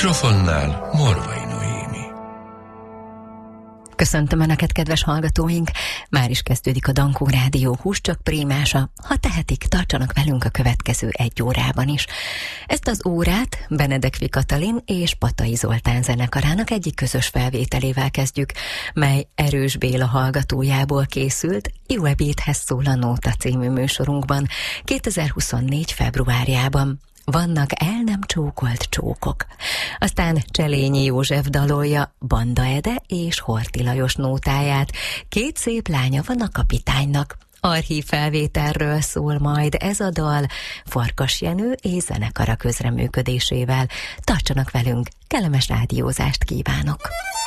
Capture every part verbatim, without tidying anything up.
mikrofonnál Morvai Noémi. Köszöntöm Önöket, kedves hallgatóink! Már is kezdődik a Dankó Rádió Húscsak Prémása. Ha tehetik, tartsanak velünk a következő egy órában is. Ezt az órát Benedekvi Katalin és Patai Zoltán zenekarának egyik közös felvételével kezdjük, mely Erős Béla hallgatójából készült Jó ebédhez szól a Nóta című műsorunkban kétezer-huszonnégy februárjában. Vannak el nem csókolt csókok. Aztán Cselényi József dalolja Banda Ede és Horthy Lajos nótáját. Két szép lánya van a kapitánynak. Archív felvételről szól majd ez a dal Farkas Jenő és zenekara közreműködésével. Tartsanak velünk, kellemes rádiózást kívánok!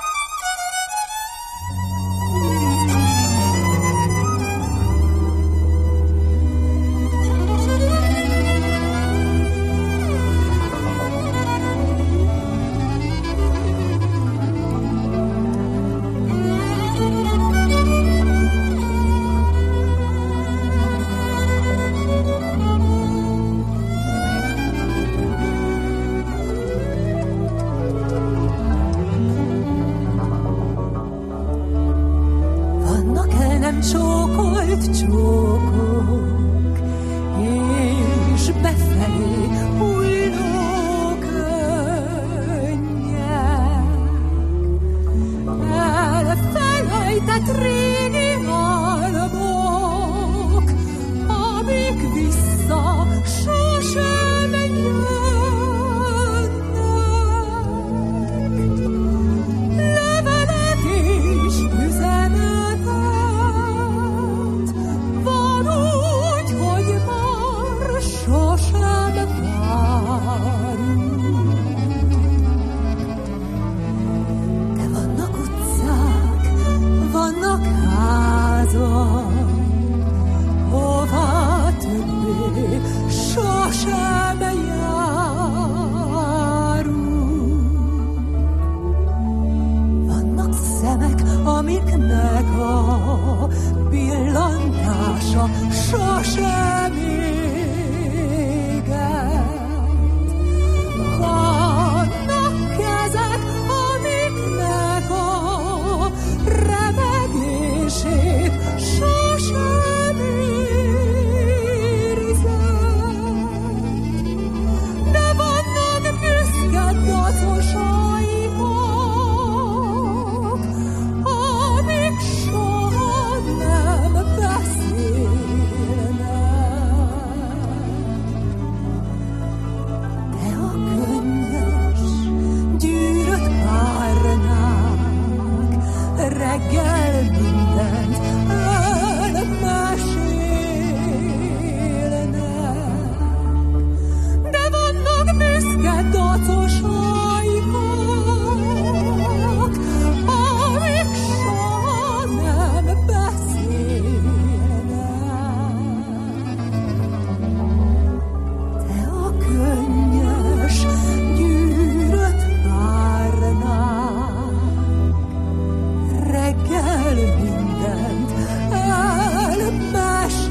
Csókok, és befelé hulló könnyek, elfelejtett régi álmok, amik vissza sosem jönnek. Levelet és üzenetet sosem várunk. De vannak utcák, vannak házak, hová többé sosem járunk. Vannak szemek, amiknek a pillantása sosem ér. Vannak kezek, amiknek a remegését sosem érzem. De vannak büszke dacosaikok, amik soha nem beszélnek. Reggel mindent elmesélnek, de vannak büszke dacosaikok, amik soha nem beszélnek. De a könnyes gyűrött várnák, reggel mindent elmesélnek.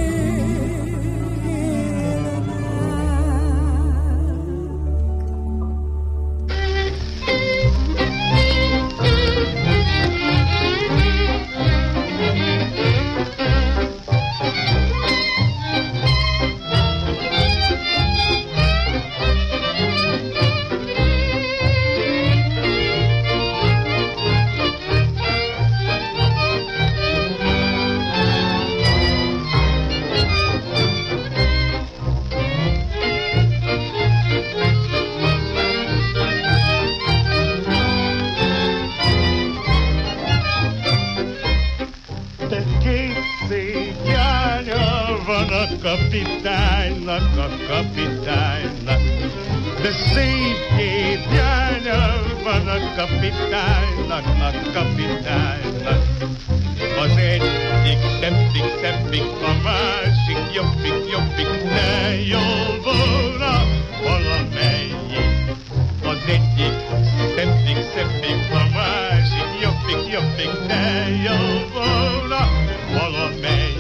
Kapitánynak, a kapitánynak, de szép két jánya van a kapitánynak, a kapitánynak. Az egyik szebbik, szebbik, a másik jobbik, jobbik, ne jó volna valamelyik. Az egyik szebbik, szebbik, a másik jobbik, jobbik, ne jó volna valamelyik.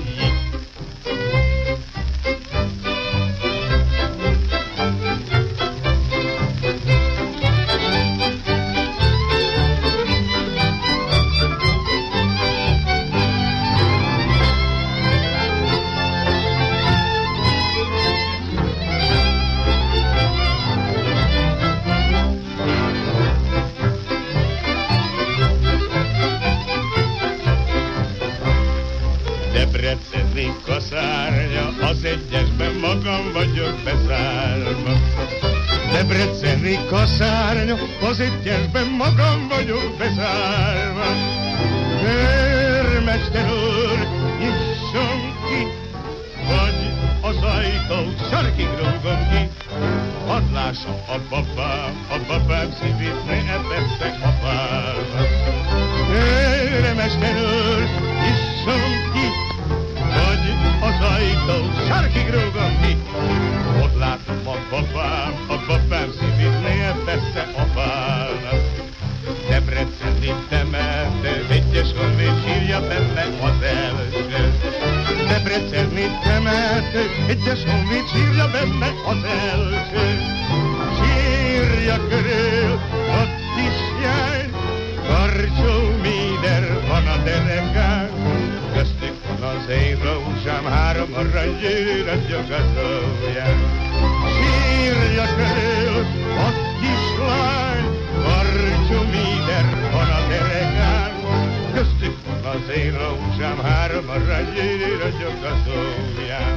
az egyesben magam vagyok bezárva. Debreceni kaszárnya, az egyesben magam vagyok bezárva. Őrmester úr, nyisson ki, vagy az ajtót sarkig rúgom ki. Hadd lássam a babám, a babám szívét ne ebette apám. Őrmester úr, nyisson ki, vagy az ajtót sarkig rúgom ki. Ott látom a babám, a babám szívét ne ebette apám. Debreceni temető, egyes honvéd sírja benne az első. Debreceni temető, egyes honvéd sírja benne az első. Sírja körül a kisjány, Karcsó Míder van a derekán. Köztük van az én rózsám, három aranygyűrött jogazóján. Sírja körül a kislány, Karcsó Míder van a derekán. Köztük van az én rózsám, három aranygyűrött jogazóján.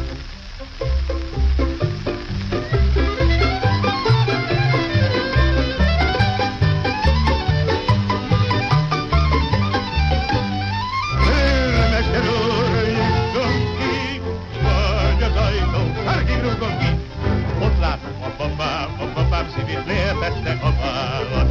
Ott látom a babám, a babám szívét lépette a vállat.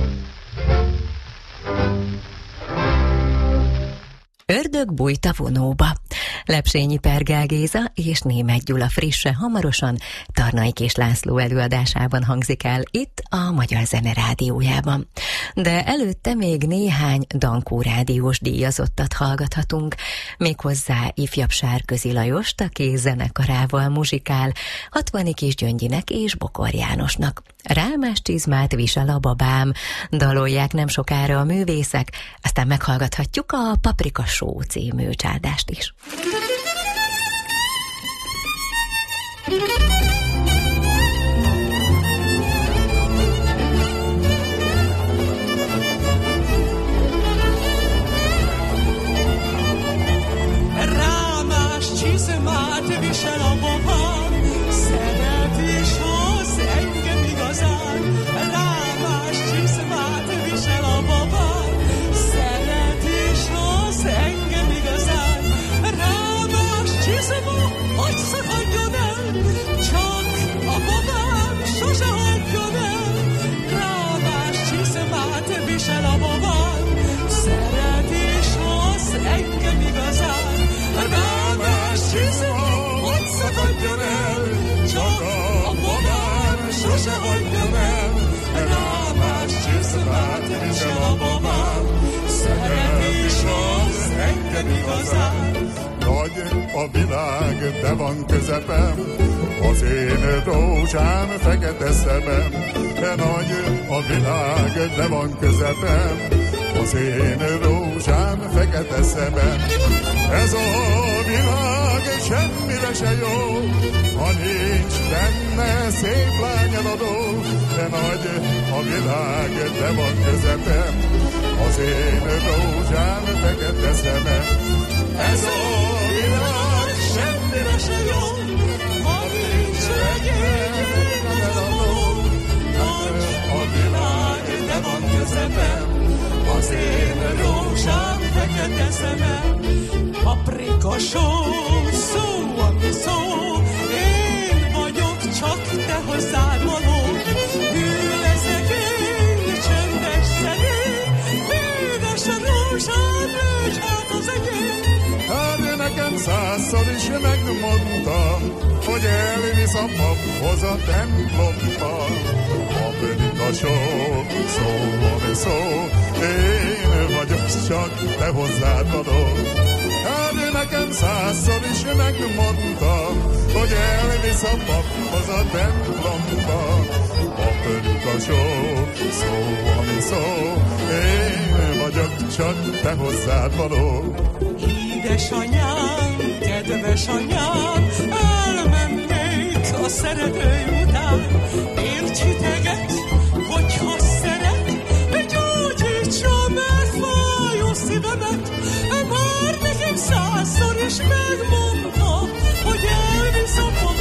Ördög bújt a vonóba. Lepsényi Pergál Géza és Németh Gyula frisse hamarosan Tarnaik és László előadásában hangzik el itt a Magyar Zene Rádiójában. De előtte még néhány Dankó rádiós díjazottat hallgathatunk, méghozzá ifjabb Sárközi Lajost, aki zenekarával muzsikál, Hatvani Kisgyöngyinek és Bokor Jánosnak. Rálmás csizmát visel a babám, dalolják nem sokára a művészek, aztán meghallgathatjuk a Paprika Show című csádást is. Rámás csizmát visel a babám, szeret és hoz engem igazán. Rámás csizmát visel a babám, szeret és hoz engem igazán. Rámás csizma, hogy szakadjon el, csak a babám sose hagyjon el. Rámás csizmát visel a babám, szeret és hoz engem igazán. Rámás csizma, hogy szakadjon el, csak a babám sose hagyjon el. Rámás csizmát visel a babám, szeret és hoz engem igazán. Nagy a világ, de van közepem, az én rózsám fekete szemem. De nagy a világ, de van közepem, az én rózsám fekete szemem. Ez a világ semmire se jó, ha nincs benne szép lányaladó. De nagy a világ, de van közepem, az én rózsám fekete szemem. Ez a világ semmire se jó, ha nincs legény lányaladó. Nagy a világ, de van közepem, az én rózsám fekete szemem. Paprika Show, szó, ami szó, én vagyok csak te hozzád való. Hű leszek én, csendes szegény, bűnös a rózsám, nőcs hát az egény. Hát nekem százszor is megmondtam, hogy elvisz a paphoz a templomba. Paprika Show, szó, ami szó, én vagyok csak te hozzád való. Hát nekem százszor is megmondtam, hogy elvisz a paphoz a templomba. Paprika Show, szó, ami szó, én vagyok csak te hozzád való. Édesanyám, kedves anyám, elmennék a szeretőim után. Miért csiteget, hogyha szeret, gyógyítsa meg fájó szívemet. Már nekem százszor is megmondta, hogy elvisz a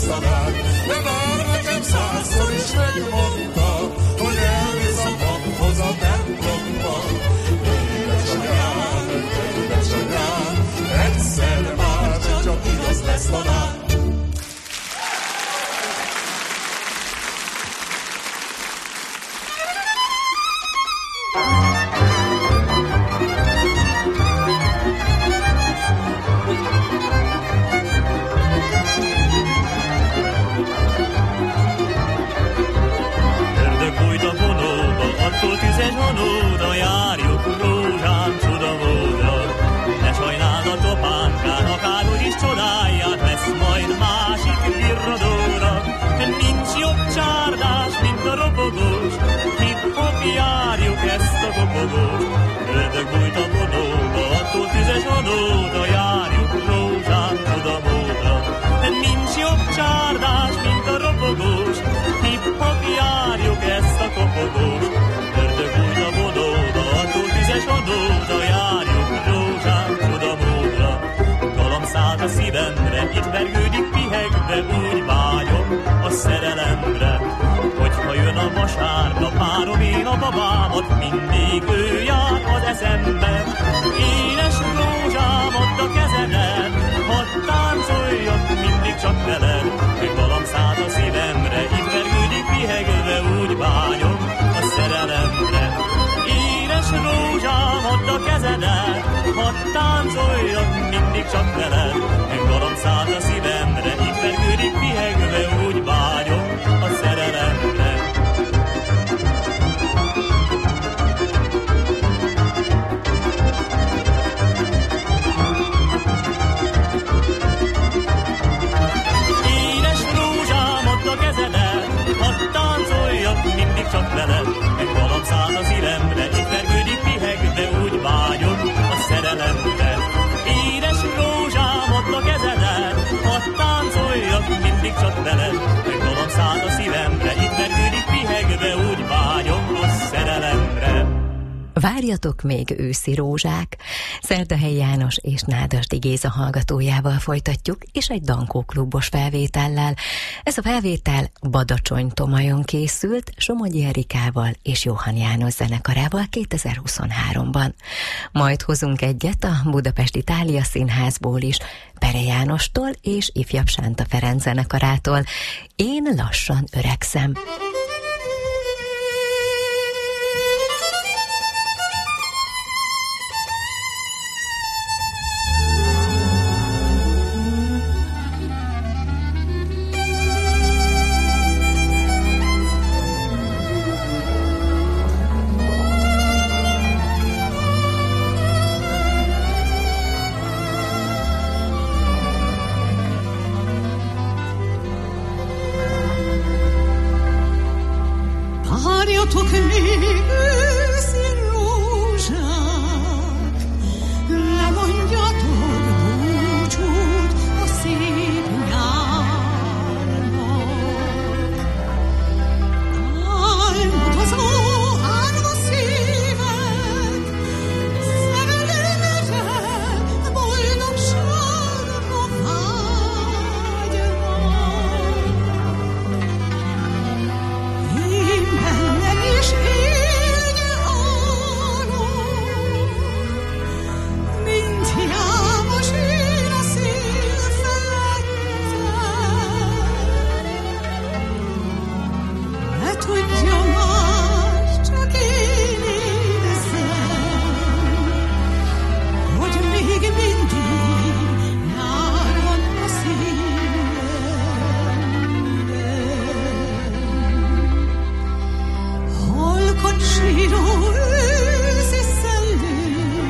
tanár, de már nekem százszor is megmondta, hogy elvisz a paphoz a templomba. Édesanyám, édesanyám, egyszer már csak igaz lesz tanár. Attól tüzes vonóda járjuk rózsám csodamódra. Ne sajnáld a topánkán, akárhogy is csodálját, lesz majd másik virradóra. Nincs jobb csárdás, mint a ropogós, hip-hop járjuk ezt a kopogós. Ördög bújt a vonóba, attól tüzes vonóda járjuk rózsám csodamódra. Nincs jobb csárdás, mint a ropogós, hip-hop járjuk ezt a kopogós. Ördög bújt a vonóba, attól tüzes vonóda járjuk rózsám csodamódra. Galamb szállt a szívemre, itt vergődik pihegve, úgy vágyom a szerelemre. Hogyha jön a vasárnap, várom én a babámat, mindig ő jár az eszembe. Éles rózsám, add a kezedet, hadd táncoljak mindig csak veled. Galamb szállt a szívemre, itt vergődik pihegve, úgy vágyom a szerelemre. Éles rózsám, add a kezedet, hadd táncoljak mindig csak veled. Galamb szállt a szívemre, itt vergődik pihegve, úgy vágyom a szerelemre. Éles rózsám, add a kezedet, hadd táncoljak mindig csak veled. Galamb szállt a szívemre, itt vergődik pihegve, úgy vágyom a szerelemre. Édes rózsám, add a kezedet, hadd táncoljak mindig csak veled. Galamb szállt a szívemre, itt vergődik pihegve, úgy vágyom a szerelemre. Várjatok még őszi rózsák! Szerdahelyi János és Nádasdy Géza hallgatójával folytatjuk, és egy Dankó klubos felvétellel. Ez a felvétel Badacsony-Tomajon készült, Somogyi Erikával és Johann János zenekarával kétezer-huszonháromban. Majd hozunk egyet a Budapesti Thália Színházból is, Pere Jánostól és Ifjabb Sánta Ferenc zenekarától. Én lassan öregszem. Várjatok még őszi rózsák, lemondjatok búcsút a szép nyárnak. Álmodozó árva szívek, szerelemre, boldogságra vágynak. Én bennem is élje arról, mint János én a szél felettem. Ne tudja más, csak én érzem, hogy még mindig nyár van a szívemben. Halkan síró őszi szellő,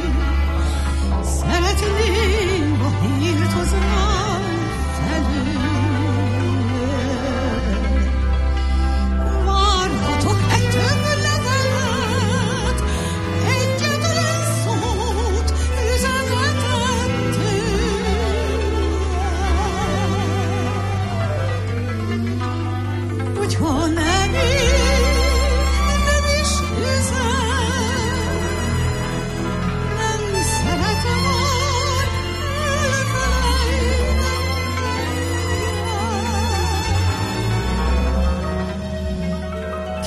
szeretném, ha hírt hoz rám felől. Várhatok egy több levelet, egyetlen szót, üzenetet tőled. Hogyha nem ír, nem is üzen, nem szeretem már elfelejteni.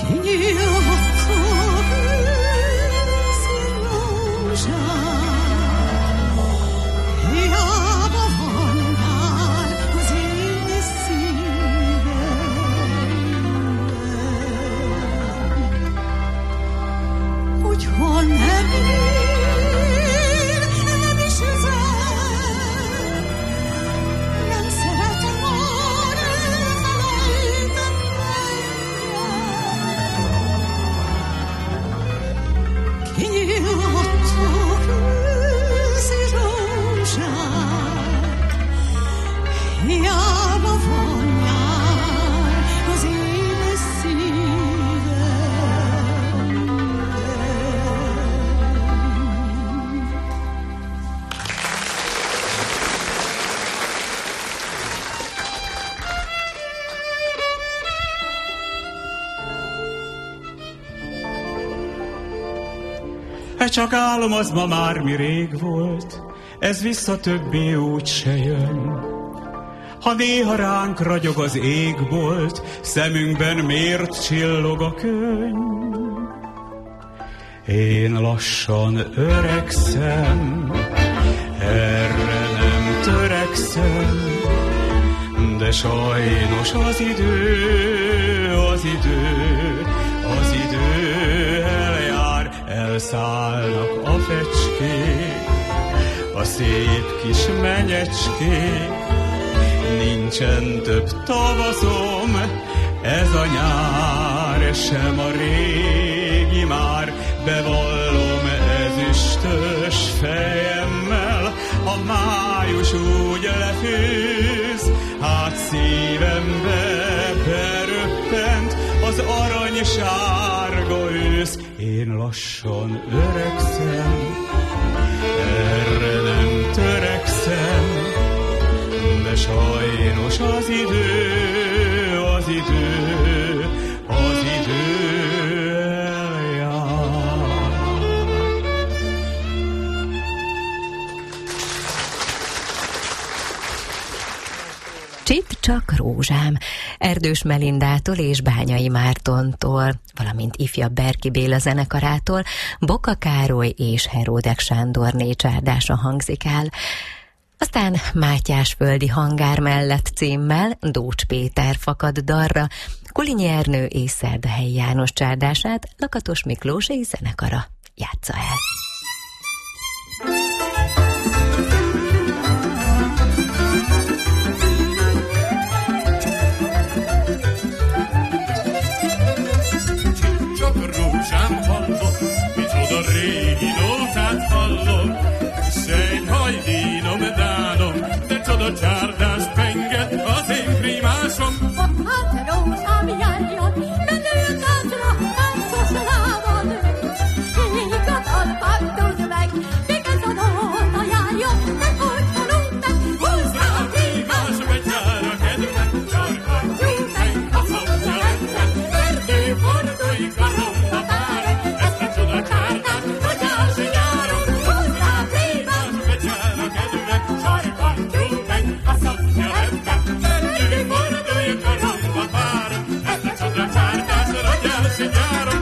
Csak álom az ma már mi rég volt, ez vissza többé úgy se jön. Ha néha ránk ragyog az égbolt, szemünkben miért csillog a könny? Én lassan öregszem, erre nem törekszem, de sajnos az idő, az idő, az idő eljár, elszállnak a fecskék, a szép kis menyecskék. Nincsen több tavaszom, ez a nyár, sem a régi már. Bevallom ezüstös fejemmel, a május úgy lefőz, hát szívembe beröppent az aranysárga ősz. Én lassan öregszem, erre nem törekszem, de sajnos az idő, az idő, az idő eljár. Csip csak rózsám, Erdős Melindától és Bányai Mártontól, valamint ifjabb Berki Béla zenekarától Boka Károly és Heródek Sándorné csárdása hangzik el. Aztán Mátyásföldi hangár mellett címmel Dócs Péter fakad darra, Kulinyi Ernő és Szerdahelyi János csárdását Lakatos Miklós és zenekara játsza el. Csak rózsám hallom, micsoda régi nótát hallom, Szent hajlínom, dánom, de csoda csárdás penget az én primásom. Hát rózsám járjon, menő táncra, táncos lábad. Égat alpát tud meg, még ez a nóta járjon, de hogy tanult meg, húzd rá a prívás, betyár a kedvem, sarkadjunk meg a szobja rendben, verdő fordulj karomba párom, ezt a csoda csárdás, rogyási nyáron, húzd rá a prívás, betyár a kedvem, sarkadjunk meg a szobja rendben, verdő fordulj karomba párom, ezt a csoda csárdás, rogyási nyáron.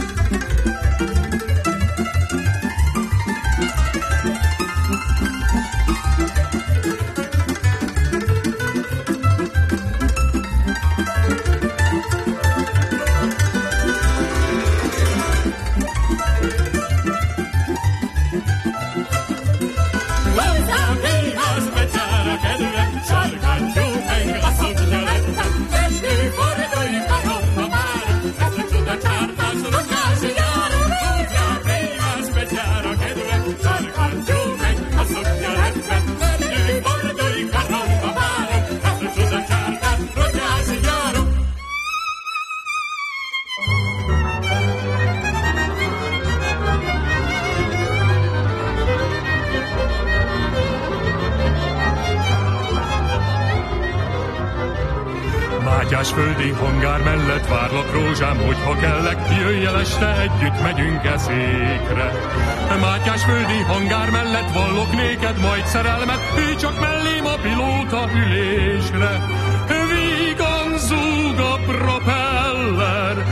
Mátyásföldi hangár mellett várlak rózsám, hogyha kellek, jöjj el este, együtt megyünk eszékre. Mátyásföldi hangár mellett vallok néked majd szerelmet, ülj csak mellém a pilóta ülésre. Vígan zúg a propeller,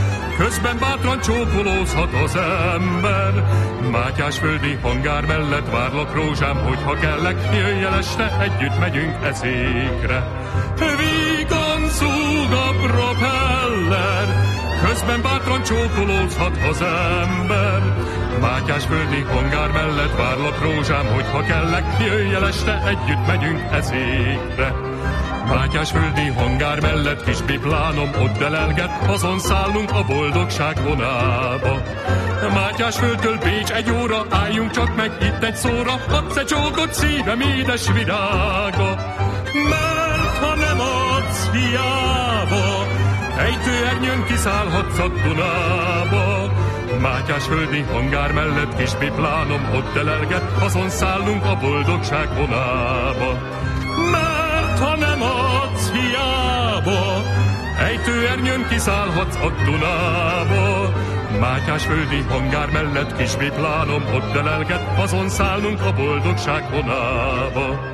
közben bátran csókolózhat az ember. Mátyásföldi hangár mellett várlak rózsám, hogyha kellek, jöjj el este, együtt megyünk eszékre. Vígan zúg a propeller, közben bátran csókolózhat az ember. Mátyásföldi hangár mellett várlak rózsám, hogyha kellek, jöjj el este, együtt megyünk eszékre. Mátyásföldi hangár mellett kis biplánom ott delelget, azon szállunk a boldogság vonába. Mátyásföldtől Pécs egy óra, álljunk csak meg itt egy szóra, adsz egy csókot szívem édes virága. Mert ha nem adsz, hiába, ejtőernyőn kiszállhatsz a Dunába. Mátyásföldi hangár mellett kis biplánom ott delelget, azon szállunk a boldogság vonába. Mert ha nem adsz, hiába, ejtőernyőn kiszállhatsz a Dunába. Mátyásföldi hangár mellett kis biplánom ott delelget, azon szállunk a boldogság vonába.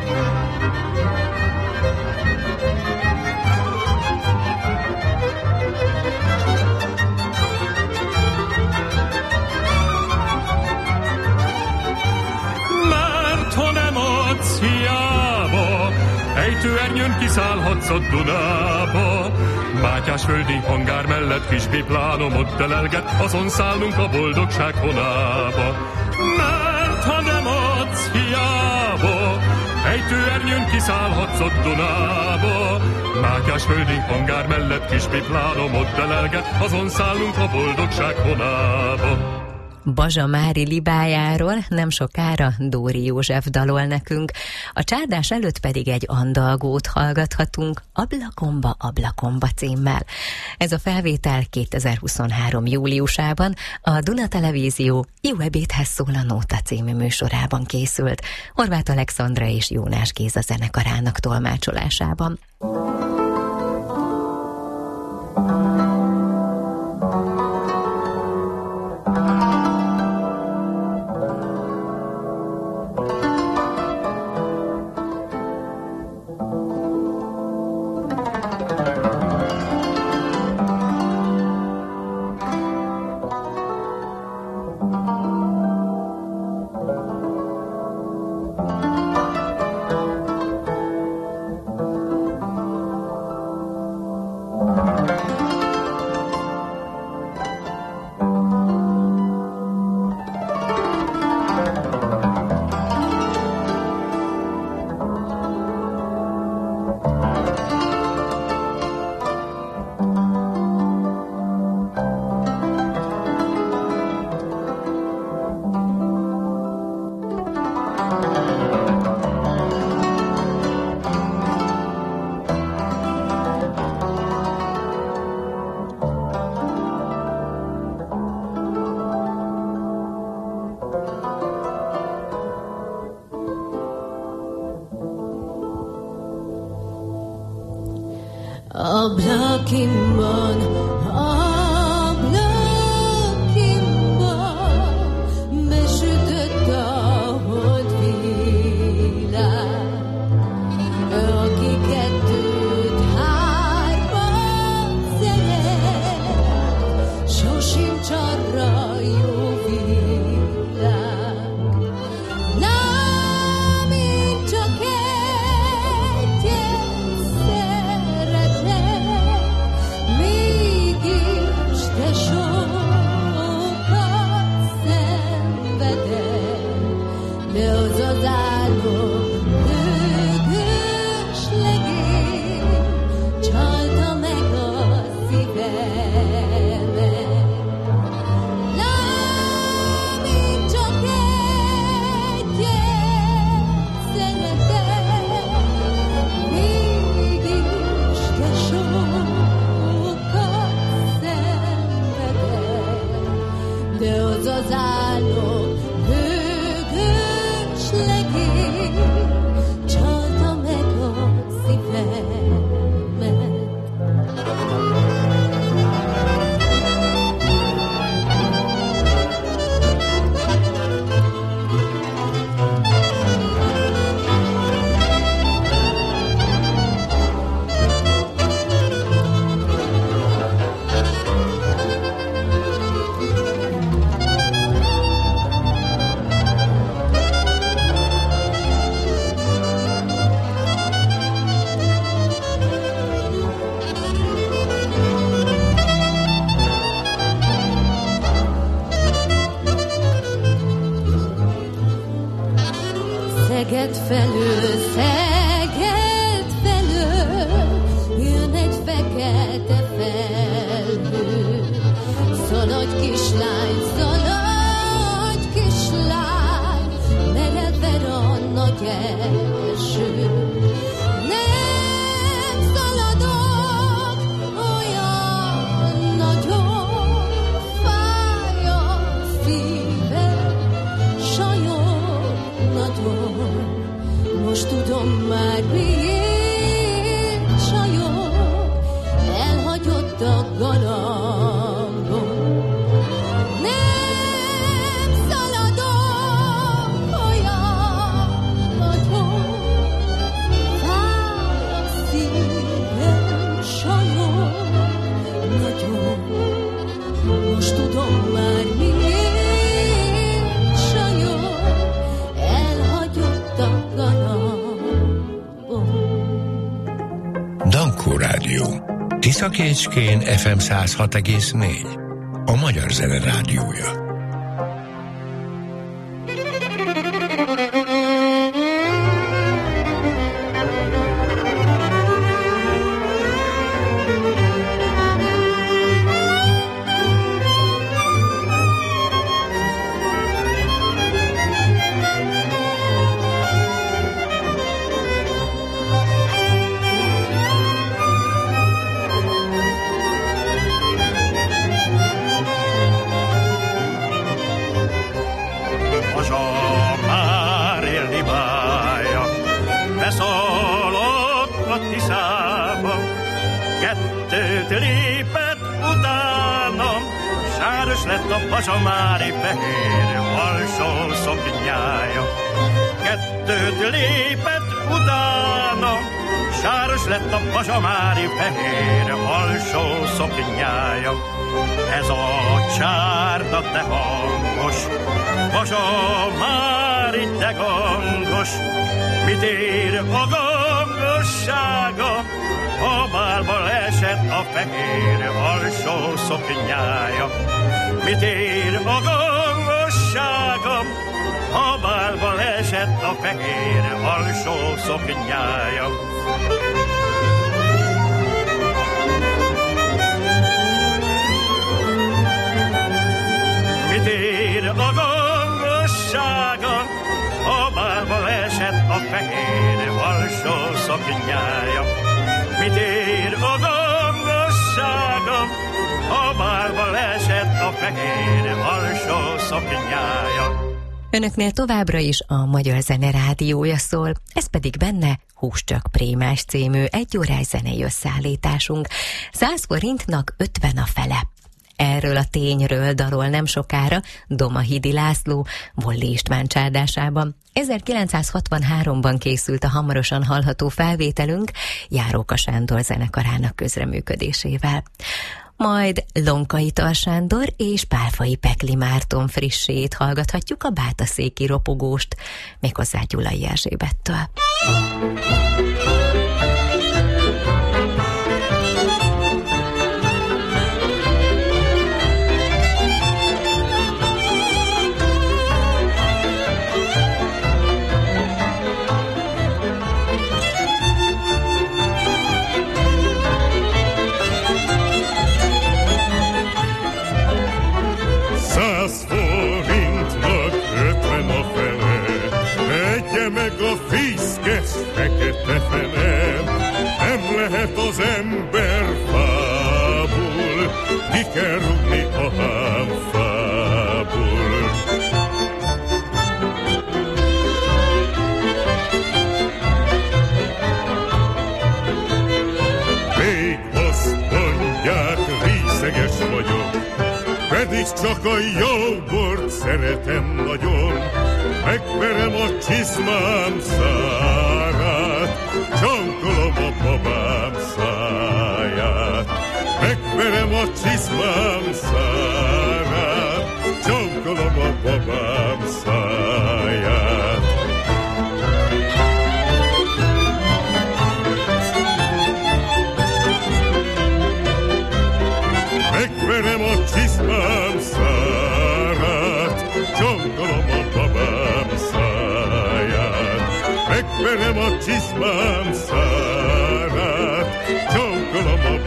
Ejtőernyőn kiszállhatsz a Dunába. Mátyásföldi hangár mellett kis biplánom ott delelget, azon szállunk a boldogság vonába. Mert ha nem adsz, hiába, ejtőernyőn kiszállhatsz a Dunába. Mátyásföldi hangár mellett kis biplánom ott delelget, azon szállunk a boldogság vonába. Bazsa Mári libájáról nem sokára Dóri József dalol nekünk, a csárdás előtt pedig egy andalgót hallgathatunk, Ablakomba, Ablakomba címmel. Ez a felvétel kétezer-huszonhárom júliusában a Duna Televízió Jó ebédhez szól a Nóta című műsorában készült, Horváth Alexandra és Jónás Géza zenekarának tolmácsolásában. Ablakimban, ablakimban besütött a holdvilág, aki kettőt hármat szeret, sosincs arra jó világ. Nem, én csak egyet szeretlek, mégis fekete felhő. Szaladj kislány, szaladj kislány, mereven a nagy eső. Nem szaladok, olyan nagyon fáj a szívem, sajog nagyon, most tudom már miért sajog, elhagyott a galambom. Nem szaladok, olyan nagyon fáj a szívem, sajog nagyon, most tudom már miért sajog, elhagyott a galambom. Dankó Rádió. Tiszakécskén ef em száz hat egész négy. A Magyar Zene Rádiója. Lett a pazsamári fehér alsó szoknyája. Kettőt lépett utána, sáros lett a pazsamári fehér alsó szoknyája. Ez a csárda de hangos, pazsamári de gangos, mit ér a gangossága, ha bálba leesett a fehér alsó szoknyája. Mit ér a gangosságom, ha bálba leesett a fehér alsó szoknyája. Mit ér a gangosságom, ha bálba leesett a fehér alsó szoknyája. Mit ér a gangosságom, ha bálba leesett a fehér alsó szoknyája. Önöknél továbbra is a Magyar Zene Rádiója szól, ez pedig benne Hús csak Prémás című egyórás zenei összeállításunk. száz forintnak ötven a fele. Erről a tényről darol nem sokára Domahidi László Volli István csárdásában. ezerkilencszázhatvanháromban készült a hamarosan hallható felvételünk Járóka Sándor zenekarának közreműködésével. Majd Lonkai Tar Sándor és Pálfai Pekli Márton frissét hallgathatjuk, a bátaszéki ropogóst, méghozzá Gyulai Erzsébettől. Fekete fenem, nem lehet az ember fából, ki kell rúgni a hámfából. Még azt mondják, részeges vagyok, pedig csak a jó bort szeretem nagyon. Megverem a csizmám szárát, csonkolom a babám száját. Megverem a csizmám szárát, csonkolom a babám száját. Megverem a csizmám szárát, csonkolom a babám száját. Megverem a csizmám szárát, csonkolom a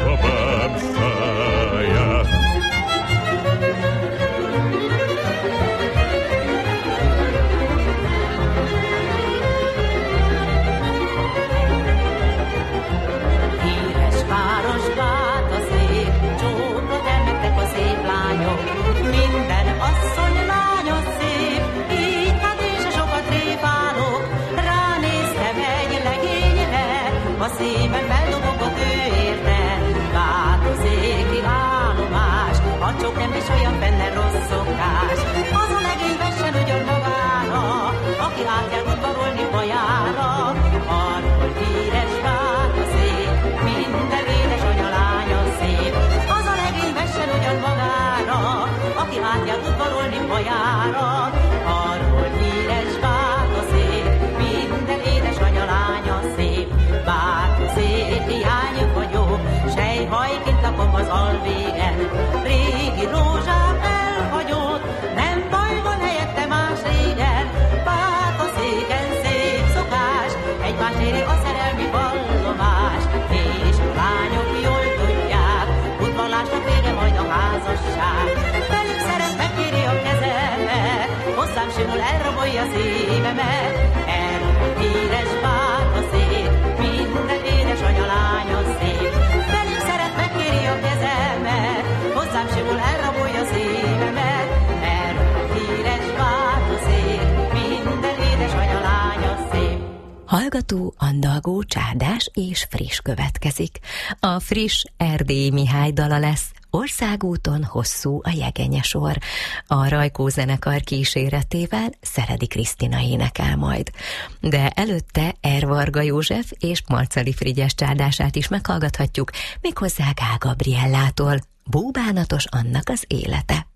egy hajként lakom az alvégen. Régi rózsám elhagyott, nem baj, van helyette más régen. Pát a széken szép szokás, egymás éri a szerelmi vallomás. És a lányok jól tudják, udvarlásnak vége majd a házasság. Velük szeret, megkéri a kezemet, hozzám simul, elrabolja szívemet. Erről híres bát a szép, minden édesanya lánya szép. Velük szeret, megkéri a kezemet, hozzám simul, elrabolja szívemet. Erről híres bát a szép, minden édesanya lánya szép. Hallgató, andalgó, csárdás és friss következik. A friss Erdélyi Mihály dala lesz Országúton hosszú a jegenyesor. A Rajkó zenekar kíséretével Szeredi Krisztina énekel majd. De előtte R. Varga József és Marcali Frigyes csárdását is meghallgathatjuk, méghozzá Gál Gabriellától. Búbánatos annak az élete.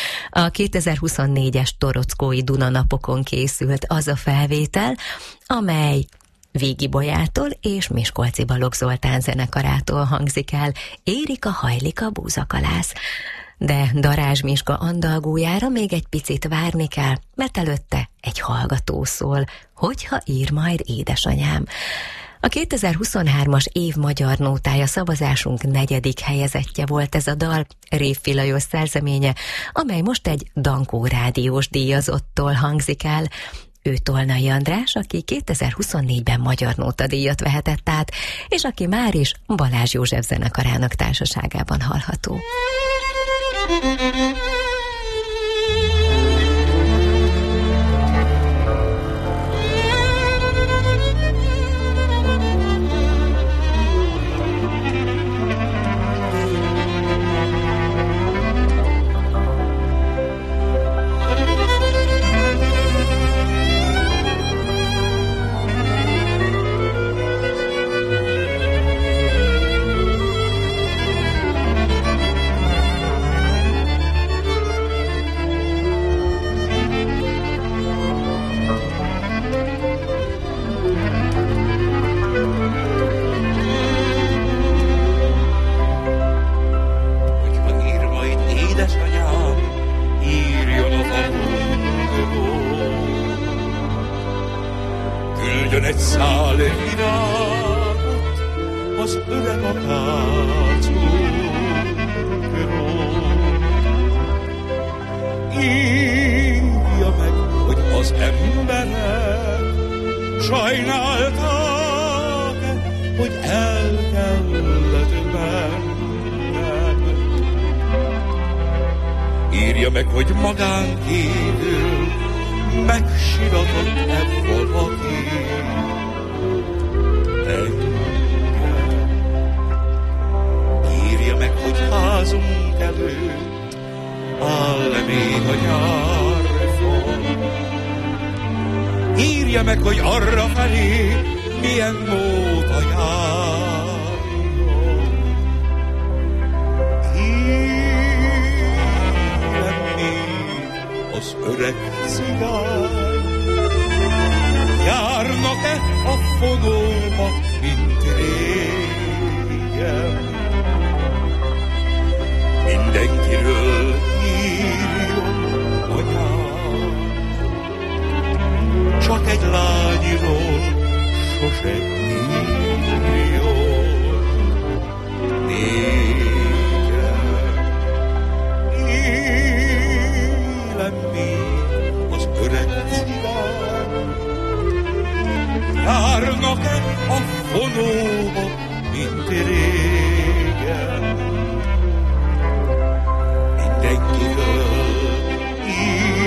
A kétezer-huszonnégyes torockói Dunanapokon készült az a felvétel, amely Vígi Bolyától és Miskolci Balogh Zoltán zenekarától hangzik el, érik a hajlik a búzakalász. De Darázs Miska andalgójára még egy picit várni kell, mert előtte egy hallgató szól, hogyha ír majd édesanyám. A kétezer-huszonhármas év magyar nótája szavazásunk negyedik helyezettje volt ez a dal, Révfi Lajos szerzeménye, amely most egy Dankó rádiós díjazottól hangzik el. Ő Tolnai András, aki kétezer-huszonnégyben magyar nótadíjat vehetett át, és aki már is Balázs József zenekarának társaságában hallható.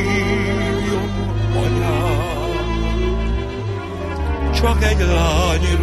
Csak egy lány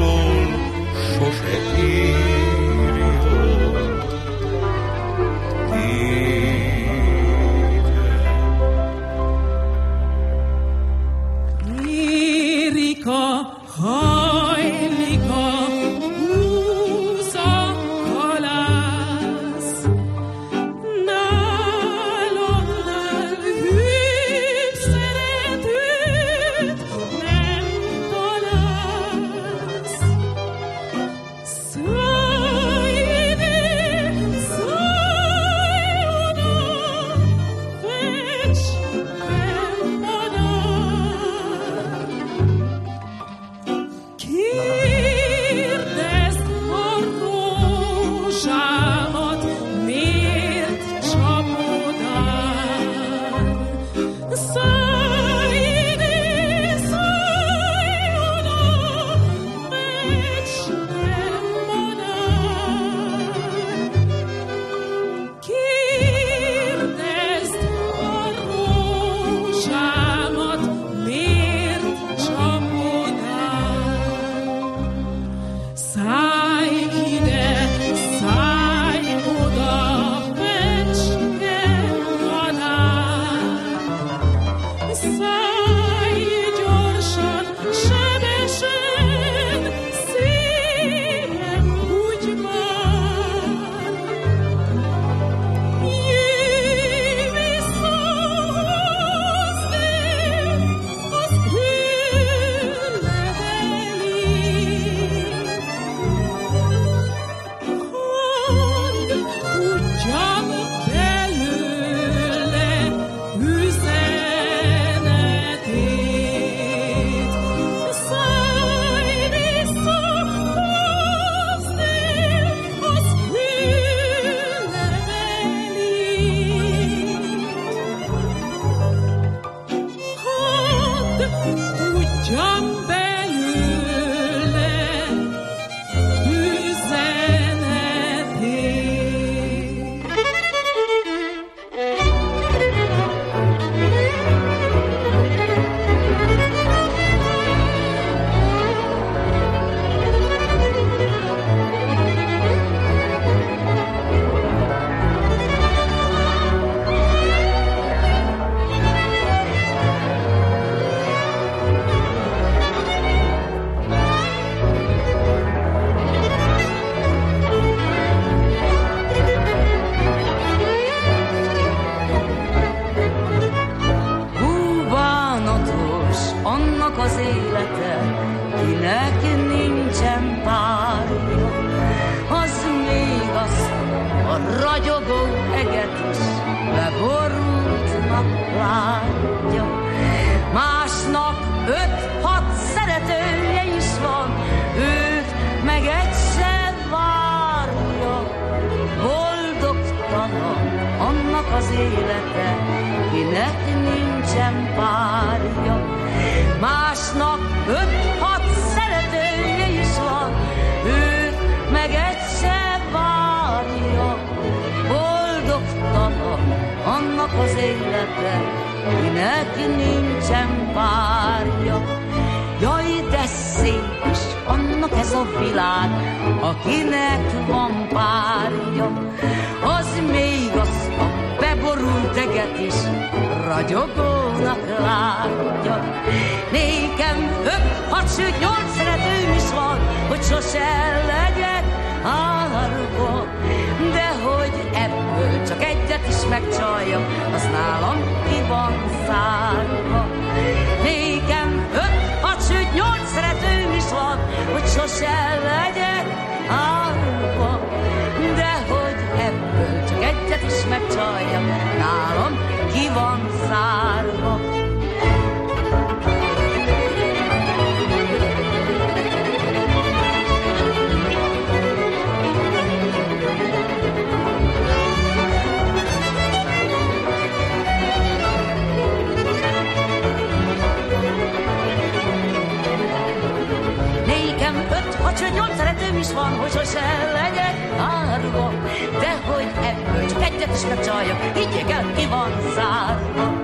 teget is leborultnak látja. Másnak öt-hat szeretője is van, őt meg egyszer várja. Boldogtalan annak az élete, kinek nincsen párja. Másnak öt-hat szeretője is van, őt meg egyszer várja. Boldogtalan annak az élete, kinek nincsen párja. Jaj, de szép is annak ez a világ, akinek van párja. Az még azt a beborult eget is ragyogónak látja. Nékem öt, hat, sőt, nyolc szeretőm is van, hogy sose legyek árva. De hogy ebből csak egyet is megcsaljak, az nálam ki van szárva. Nékem öt, hat, sőt, nyolc szeretőm is van, hogy sose legyek árva. De hogy ebből csak egyet is megcsaljak, nálam ki van szárva. Sőt, nyolc szeretőm is van, hogy sose legyek árva. De hogy ebből csak egyet is megcsaljak, higgyék el, ki van zárva.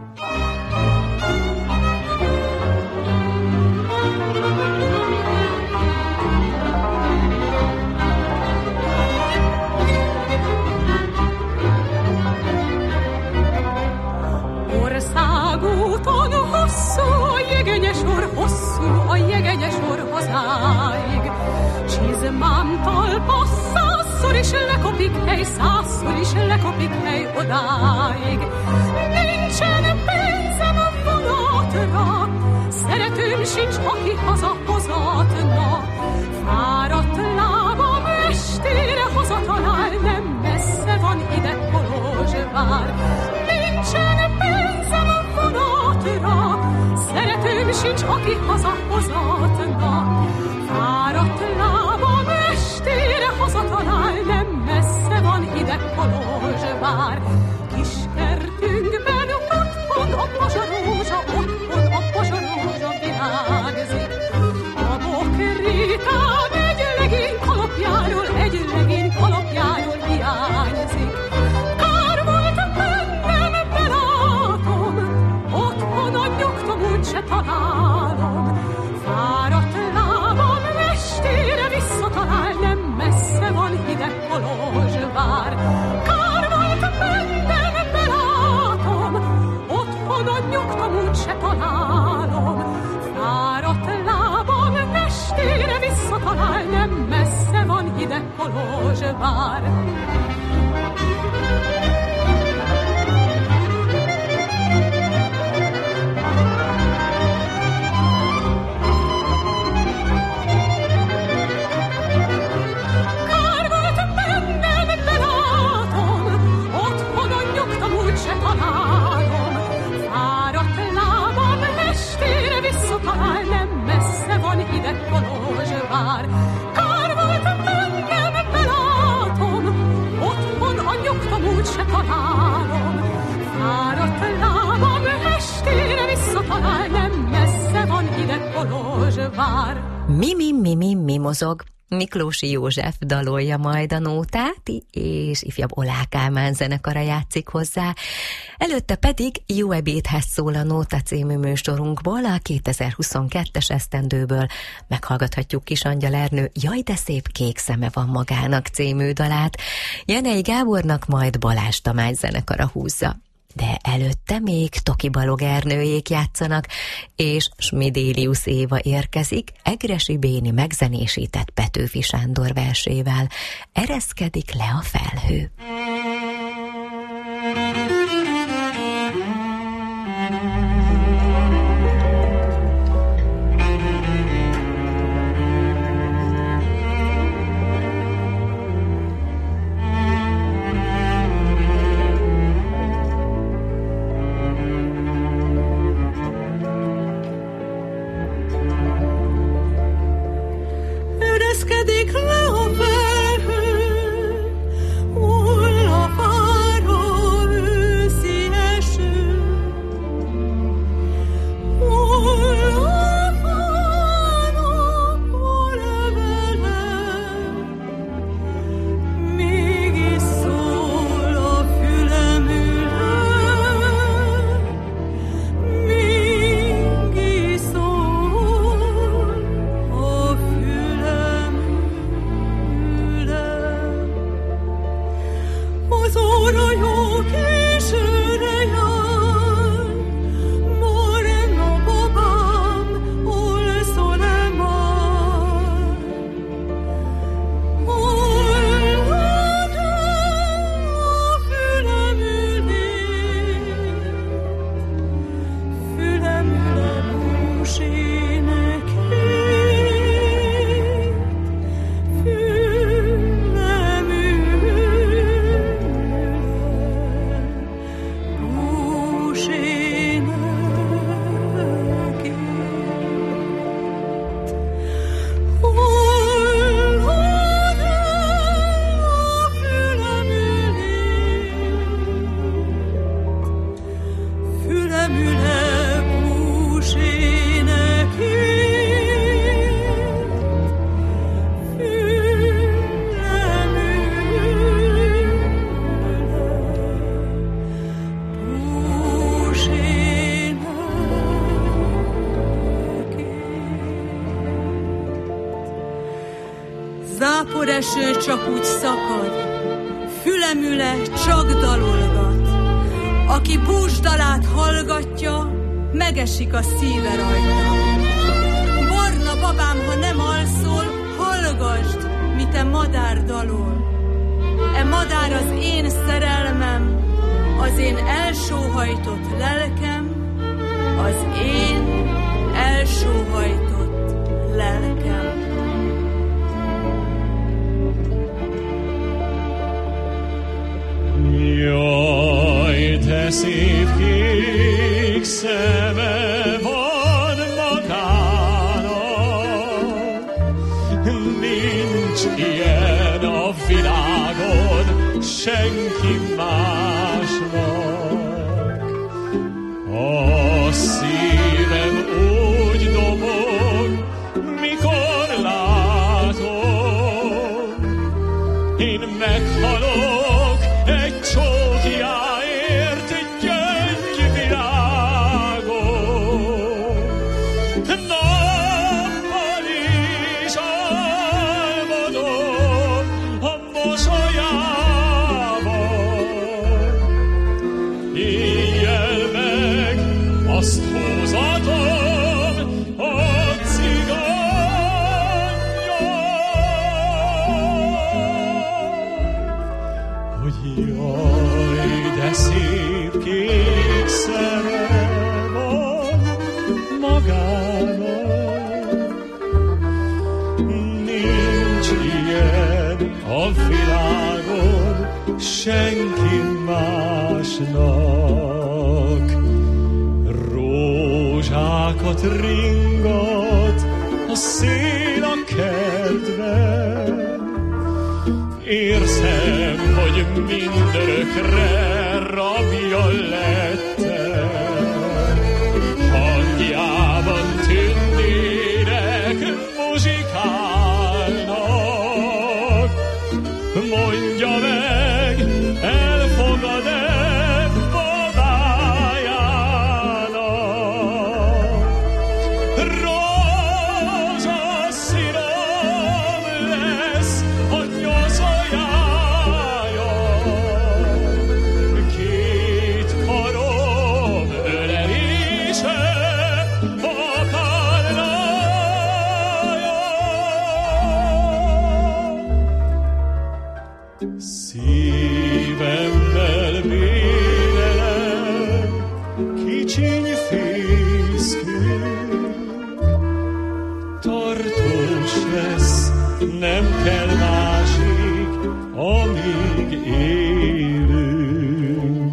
Országúton hosszú a jegenyes or, hosszú a jegenyes or hazáig. Csizmám talpa százszor is lekopik hely, százszor is lekopik hely odáig. Nincsen pénzem a vonatra, szeretőm sincs, aki hazahozatna. Fáradt lábam estére hazatalál, nem messze van ide Kolozsvár. Nincsen pénzem a vonatra, szeretőm sincs, aki hazahozatna. Fáradt lábam estére hazatalál, nem messze van ide Kolozsvár. Kis kertünkben otthon a pozsarózsa, otthon a pozsarózsa virágzik. A bokritán egy legény kalapjáról, egy legény kalapjáról hiányzik. Kár volt bennem, belátom, otthon a nyugtom úgyse találom. Fáradt lábam estére visszatalál, nem messze van ide Kolozsvár. Kár volt bennem, belátom, otthon a nyugtom úgyse találom. Fáradt lábam estére visszatalál, nem messze van ide Kolozsvár. Ide Kolozsvár. Kár volt bennem, belátom, otthon a nyugtom úgyse találom. Fáradt lábam estére visszatalál, nem messze van ide Kolozsvár. Mi, mi, mi, mi, mi mozog? Miklósi József dalolja majd a nótát, és ifjabb Olá Kálmán zenekara játszik hozzá. Előtte pedig Jó ebédhez szól a Nóta című műsorunkból, a kétezer-huszonkettes esztendőből meghallgathatjuk Kis Angyal Ernő Jaj, de szép kék szeme van magának című dalát. Jenei Gábornak majd Balázs Tamás zenekara húzza. De előtte még Toki Balog Ernőjék játszanak, és Smidélius Éva érkezik Egressy Béni megzenésített Petőfi Sándor versével. Ereszkedik le a felhő. Az óra jó későre jár, morna babám, alszol-e már? Hallod-e a fülem ülét, fülem üle bús énekét, fülem üle bús énekét. Hallod-e a fülem ülét, fülem üle bús énekét, fülem üle bús énekét. Záporeső csak úgy szakad, fülemüle csak dalolgat. Aki búsdalát hallgatja, megesik a szíve rajta. Barna babám, ha nem alszol, hallgasd, mi te madár dalol. E madár az én szerelmem, az én elsóhajtott lelkem, az én elsóhajtott lelkem. Jaj, de szép kék szeme van magának, nincs ilyen a világon senki másnak. A szívem úgy dobog, mikor látom, én meghalok egy csókjáért gyöngyvirágon. Nappal is álmodom a mosolyával, éjjel meg azt húzatom a cigányjal, hogy jaj, de szép kék szeme van magának, nincs ilyen a világon senki másnak. Rózsákat ringat a szél a kertben, érzem, hogy mindörökre rabja lettem. Hangjában tündérek muzsikálnak, mondja meg, elfogad-e babájának. Rózsaszínom lesz a nyoszajája, két karom ölelése a párnája. Szívemmel vélelem kicsiny fészkünk, tartós lesz, nem kell másik, amíg élünk.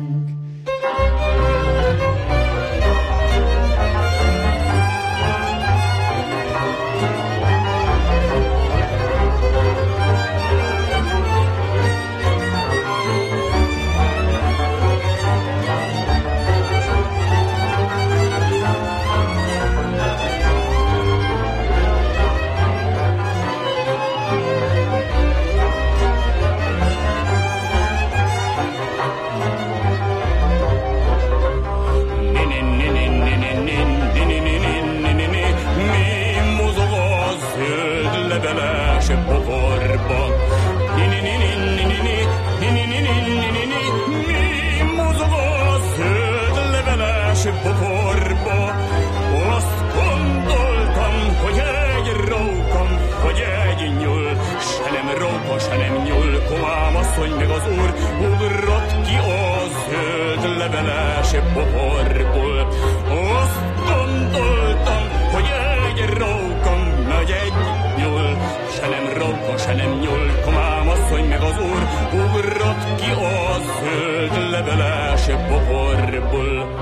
bokorba. Azt gondoltam, hogy egy rókam, vagy egy nyúl, se nem róka, se nem nyúl, komám asszony meg az úr ugrott ki a zöld leveles bokorból. Azt gondoltam, hogy egy rókam, vagy egy nyúl, se nem róka, se nem nyúl, komám asszony meg az úr ugrott ki a zöld leveles bokorból.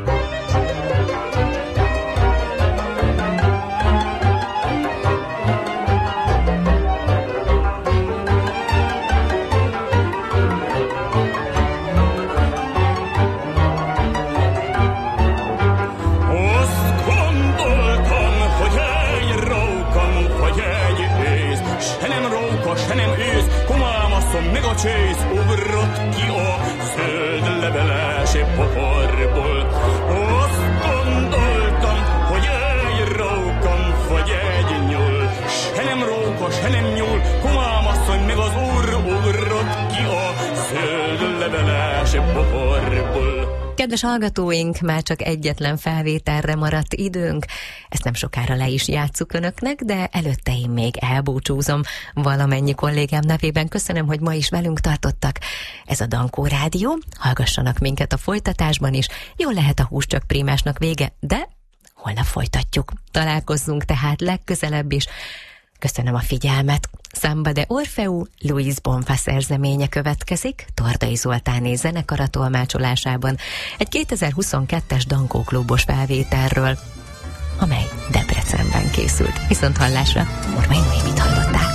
Meg a csész ugrott ki a zöld leveles bokorból. Azt gondoltam, hogy egy rókam, vagy egy nyúl, se nem róka, se nem nyúl, komám asszony meg az úr ugrott ki a zöld leveles bokorból. Kedves hallgatóink, már csak egyetlen felvételre maradt időnk. Ezt nem sokára le is játsszuk önöknek, de előtte én még elbúcsúzom. Valamennyi kollégám nevében köszönöm, hogy ma is velünk tartottak. Ez a Dankó Rádió, hallgassanak minket a folytatásban is. Jól lehet a Hús csak prímásnak vége, de holnap folytatjuk. Találkozzunk tehát legközelebb is. Köszönöm a figyelmet. Samba de Orfeu, Luis Bonfa szerzeménye következik, Tordai Zoltáné zenekara tolmácsolásában egy kétezer-huszonkettes Dankó klubos felvételről, amely Debrecenben készült. Viszont hallásra, Morvai Noémit hallották.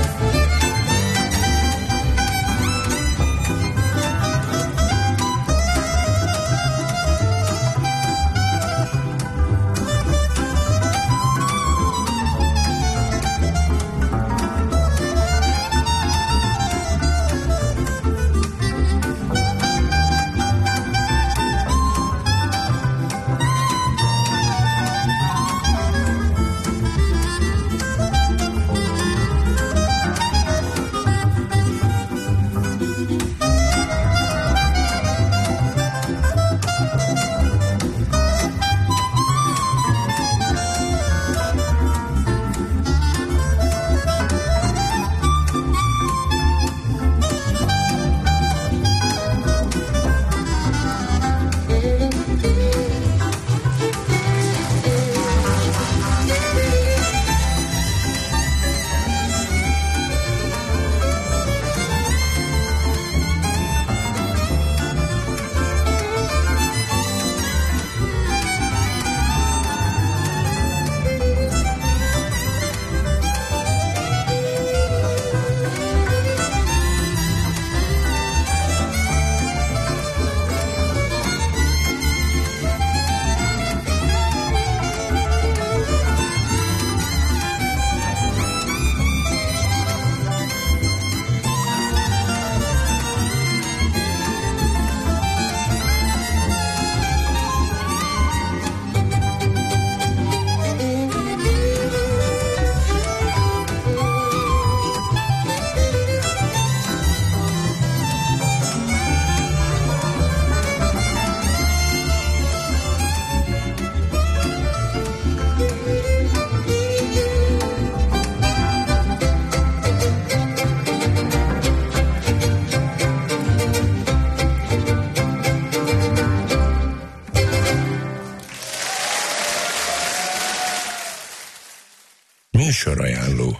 Műsorajánló.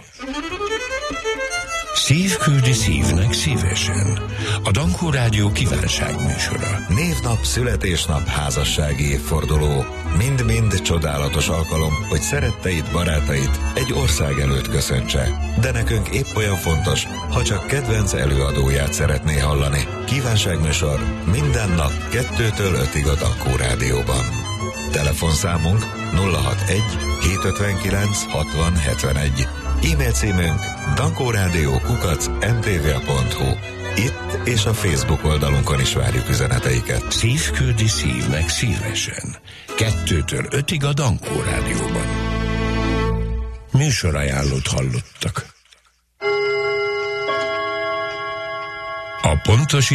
Szív küldi szívnek szívesen. A Dankó Rádió kívánságműsora. Névnap, születésnap, házassági évforduló. Mind-mind csodálatos alkalom, hogy szeretteid, barátait egy ország előtt köszöntse. De nekünk épp olyan fontos, ha csak kedvenc előadóját szeretné hallani. Kívánságműsor minden nap kettőtől ötig a Dankó Rádióban. Telefonszámunk nulla hatvanegy hétszázötvenkilenc hatvan hetvenegy. E-mail címünk dankórádió kukac em té vé pont hu. Itt és a Facebook oldalunkon is várjuk üzeneteiket. Szív küldi szívnek szívesen. Kettőtől ötig a Dankó Rádióban. Műsorajánlót hallottak. A pontos